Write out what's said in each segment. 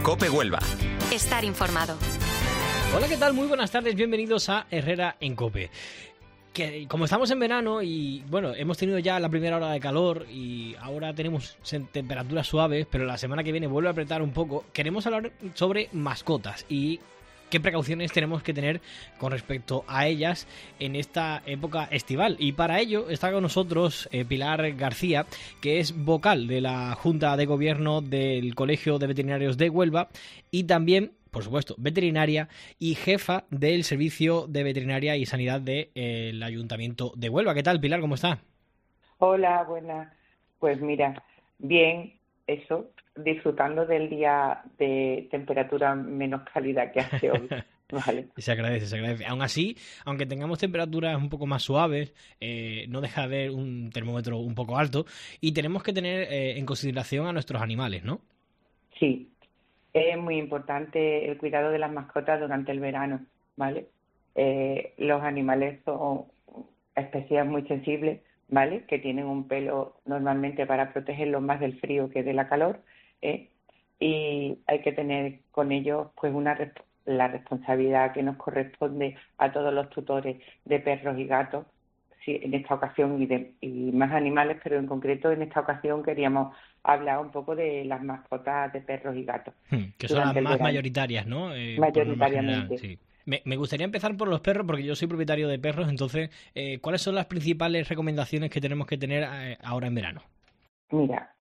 COPE Huelva. Estar informado. Hola, ¿qué tal? Muy buenas tardes, bienvenidos a Herrera en COPE. Que como estamos en verano y bueno, hemos tenido ya la primera hora de calor y ahora tenemos temperaturas suaves, pero la semana que viene vuelve a apretar un poco, queremos hablar sobre mascotas y qué precauciones tenemos que tener con respecto a ellas en esta época estival. Y para ello está con nosotros Pilar García, que es vocal de la Junta de Gobierno del Colegio de Veterinarios de Huelva y también, por supuesto, veterinaria y jefa del Servicio de Veterinaria y Sanidad del Ayuntamiento de Huelva. ¿Qué tal, Pilar? ¿Cómo está? Hola, buenas. Pues mira, bien, eso, disfrutando del día de temperatura menos cálida que hace hoy. Vale. Se agradece, se agradece. Aún así, aunque tengamos temperaturas un poco más suaves, no deja de haber un termómetro un poco alto y tenemos que tener en consideración a nuestros animales, ¿no? Sí, es muy importante el cuidado de las mascotas durante el verano, ¿vale? Los animales son especies muy sensibles, ¿vale? Que tienen un pelo normalmente para protegerlos más del frío que de la calor, y hay que tener con ellos pues la responsabilidad que nos corresponde a todos los tutores de perros y gatos, sí, en esta ocasión y más animales, pero en concreto en esta ocasión queríamos hablar un poco de las mascotas de perros y gatos. Que son las más mayoritarias, ¿no? Mayoritariamente. Por sí. Me gustaría empezar por los perros, porque yo soy propietario de perros, entonces, ¿cuáles son las principales recomendaciones que tenemos que tener ahora en verano? Mira,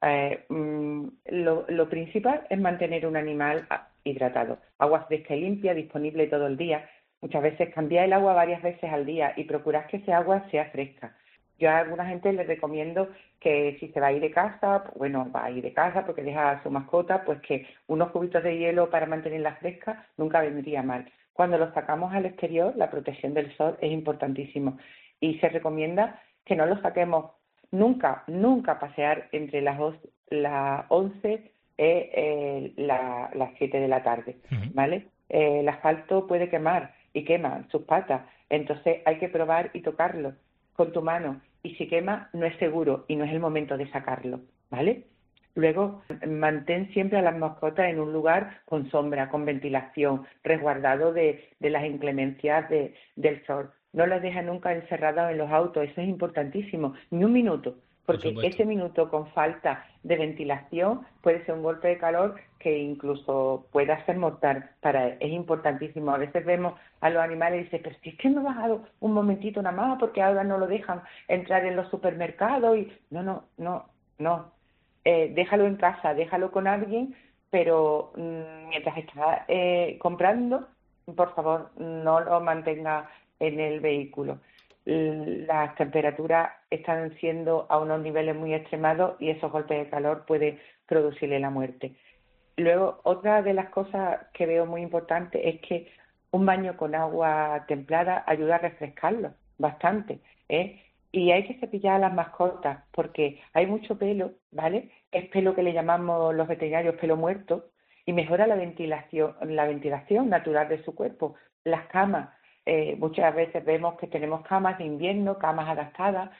lo principal es mantener un animal hidratado. Agua fresca y limpia, disponible todo el día. Muchas veces cambiar el agua varias veces al día y procurar que ese agua sea fresca. Yo a alguna gente les recomiendo que si se va a ir de casa, bueno, va a ir de casa porque deja a su mascota, pues que unos cubitos de hielo para mantenerla fresca nunca vendría mal. Cuando los sacamos al exterior, la protección del sol es importantísimo y se recomienda que no los saquemos nunca pasear entre las 11 y las 7 de la tarde, ¿vale? El asfalto puede quemar y quema sus patas, entonces hay que probar y tocarlo con tu mano y si quema no es seguro y no es el momento de sacarlo, ¿vale? Luego, mantén siempre a las mascotas en un lugar con sombra, con ventilación, resguardado de las inclemencias del sol. No las dejes nunca encerradas en los autos, eso es importantísimo, ni un minuto, porque ese minuto con falta de ventilación puede ser un golpe de calor que incluso pueda ser mortal para él. Es importantísimo. A veces vemos a los animales y dicen, pero si es que no has dado un momentito nada más porque ahora no lo dejan entrar en los supermercados y no. Déjalo en casa, déjalo con alguien, pero mientras estás comprando, por favor, no lo mantenga en el vehículo. Las temperaturas están siendo a unos niveles muy extremados y esos golpes de calor pueden producirle la muerte. Luego, otra de las cosas que veo muy importante es que un baño con agua templada ayuda a refrescarlo bastante, Y hay que cepillar a las mascotas porque hay mucho pelo, ¿vale? Es pelo que le llamamos los veterinarios pelo muerto y mejora la ventilación natural de su cuerpo. Las camas, muchas veces vemos que tenemos camas de invierno, camas adaptadas,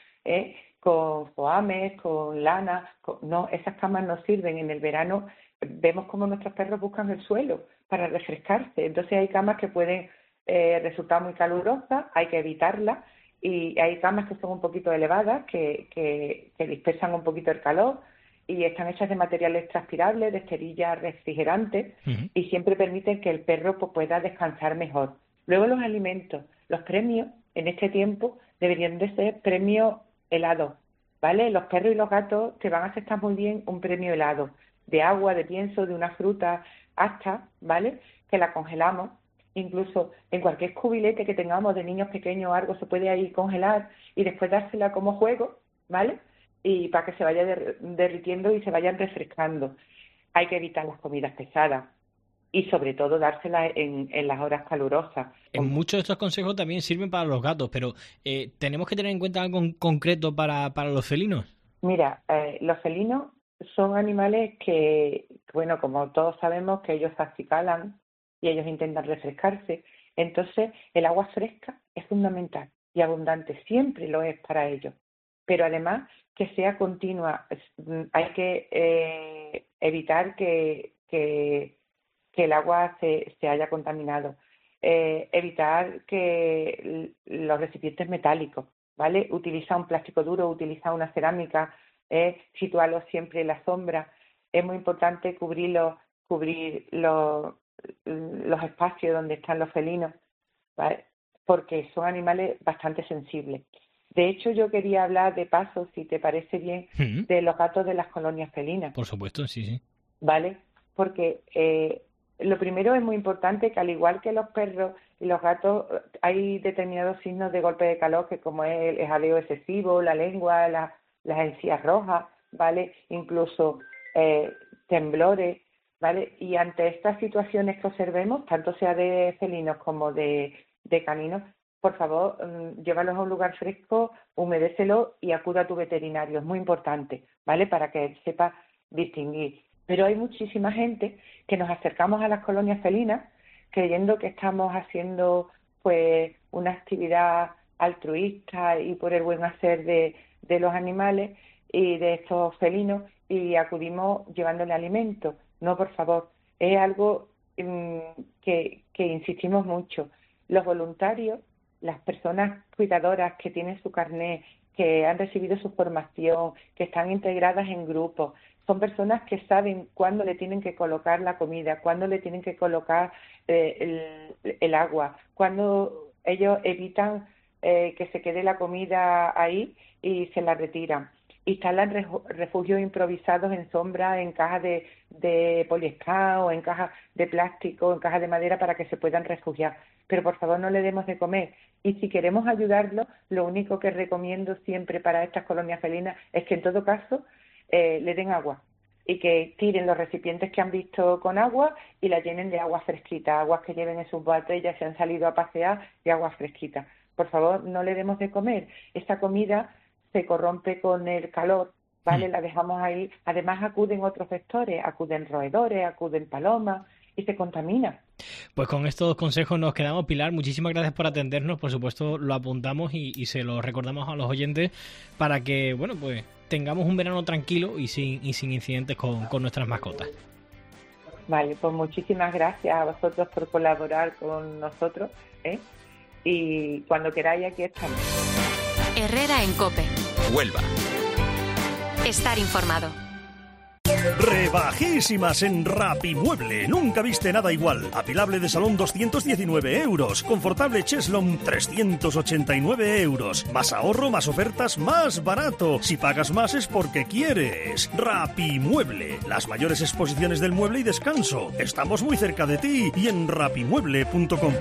con foames, con lana. No, esas camas no sirven. En el verano vemos cómo nuestros perros buscan el suelo para refrescarse. Entonces hay camas que pueden resultar muy calurosas, hay que evitarlas. Y hay camas que son un poquito elevadas, que dispersan un poquito el calor y están hechas de materiales transpirables, de esterillas refrigerantes y siempre permiten que el perro pues, pueda descansar mejor. Luego los alimentos, los premios en este tiempo deberían de ser premios helados, ¿vale? Los perros y los gatos te van a aceptar muy bien un premio helado, de agua, de pienso, de una fruta hasta, ¿vale? Que la congelamos. Incluso en cualquier cubilete que tengamos de niños pequeños o algo se puede ahí congelar y después dársela como juego, ¿vale? Y para que se vaya derritiendo y se vayan refrescando. Hay que evitar las comidas pesadas y sobre todo dárselas en las horas calurosas. Muchos de estos consejos también sirven para los gatos, pero ¿tenemos que tener en cuenta algo en concreto para los felinos? Mira, los felinos son animales que, bueno, como todos sabemos que ellos se acicalan y ellos intentan refrescarse. Entonces, el agua fresca es fundamental y abundante, siempre lo es para ellos. Pero además, que sea continua. Hay que evitar que que el agua se haya contaminado. Evitar que los recipientes metálicos, ¿vale? Utiliza un plástico duro, utiliza una cerámica, situarlos siempre en la sombra. Es muy importante cubrir los espacios donde están los felinos, ¿vale? Porque son animales bastante sensibles. De hecho, yo quería hablar de paso, si te parece bien, de los gatos de las colonias felinas. Por supuesto, sí. ¿Vale? Porque lo primero es muy importante que, al igual que los perros y los gatos, hay determinados signos de golpe de calor, que como es el jadeo excesivo, la lengua, las encías rojas, ¿vale? Incluso temblores, ¿vale? Y ante estas situaciones que observemos, tanto sea de felinos como de caninos, por favor, llévalos a un lugar fresco, humedécelo y acuda a tu veterinario. Es muy importante, ¿vale? Para que él sepa distinguir. Pero hay muchísima gente que nos acercamos a las colonias felinas creyendo que estamos haciendo pues una actividad altruista y por el buen hacer de los animales y de estos felinos, y acudimos llevándole alimento. No, por favor, es algo que insistimos mucho. Los voluntarios, las personas cuidadoras que tienen su carnet, que han recibido su formación, que están integradas en grupos, son personas que saben cuándo le tienen que colocar la comida, cuándo le tienen que colocar el agua, cuándo ellos evitan que se quede la comida ahí y se la retiran. Instalan refugios improvisados en sombra, en cajas de poliespan o en cajas de plástico, en cajas de madera, para que se puedan refugiar. Pero por favor no le demos de comer. Y si queremos ayudarlo, lo único que recomiendo siempre para estas colonias felinas es que en todo caso le den agua y que tiren los recipientes que han visto con agua y la llenen de agua fresquita, aguas que lleven en sus botellas, se han salido a pasear, y agua fresquita. Por favor, no le demos de comer. Esta comida se corrompe con el calor, ¿vale? La dejamos ahí. Además acuden otros vectores, acuden roedores, acuden palomas y se contamina. Pues con estos consejos nos quedamos, Pilar. Muchísimas gracias por atendernos. Por supuesto, lo apuntamos y se lo recordamos a los oyentes para que, bueno, pues tengamos un verano tranquilo y sin incidentes con nuestras mascotas. Vale, pues muchísimas gracias a vosotros por colaborar con nosotros, y cuando queráis aquí estamos. Herrera en COPE. Huelva. Estar informado. Rebajísimas en Rapimueble. Nunca viste nada igual. Apilable de salón 219 euros. Confortable cheslón 389 euros. Más ahorro, más ofertas, más barato. Si pagas más es porque quieres. Rapimueble. Las mayores exposiciones del mueble y descanso. Estamos muy cerca de ti y en rapimueble.com.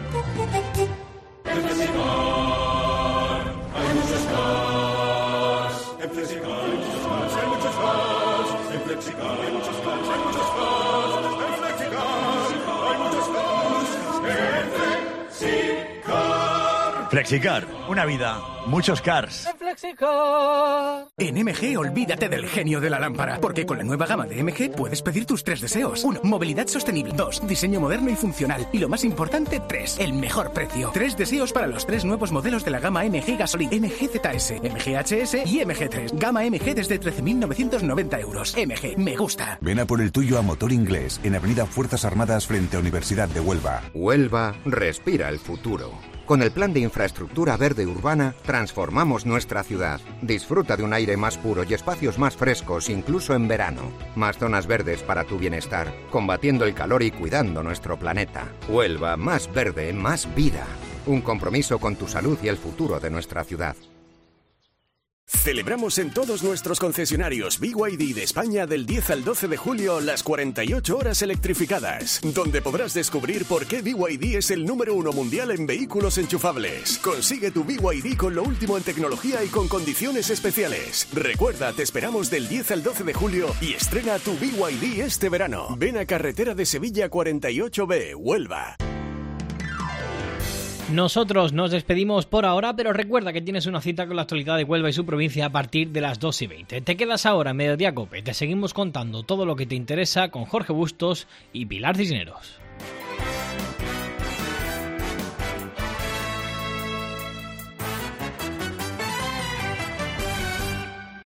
Flexicar, una vida, muchos cars. En MG, olvídate del genio de la lámpara, porque con la nueva gama de MG puedes pedir tus 3 deseos. 1. Movilidad sostenible. 2. Diseño moderno y funcional. Y lo más importante, 3. El mejor precio. 3 deseos para los 3 nuevos modelos de la gama MG Gasoline, MG ZS, MG HS y MG3. Gama MG desde 13.990 euros. MG, me gusta. Ven a por el tuyo a Motor Inglés, en Avenida Fuerzas Armadas frente a Universidad de Huelva. Huelva respira el futuro. Con el plan de infraestructura verde urbana, transformamos nuestra ciudad. Disfruta de un aire más puro y espacios más frescos, incluso en verano. Más zonas verdes para tu bienestar, combatiendo el calor y cuidando nuestro planeta. Huelva, más verde, más vida. Un compromiso con tu salud y el futuro de nuestra ciudad. Celebramos en todos nuestros concesionarios BYD de España del 10 al 12 de julio las 48 horas electrificadas, donde podrás descubrir por qué BYD es el número 1 mundial en vehículos enchufables. Consigue tu BYD con lo último en tecnología y con condiciones especiales. Recuerda, te esperamos del 10 al 12 de julio y estrena tu BYD este verano. Ven a Carretera de Sevilla 48B, Huelva. Nosotros nos despedimos por ahora, pero recuerda que tienes una cita con la actualidad de Huelva y su provincia a partir de las 2:20. Te quedas ahora en Mediodía Cope. Te seguimos contando todo lo que te interesa con Jorge Bustos y Pilar Cisneros.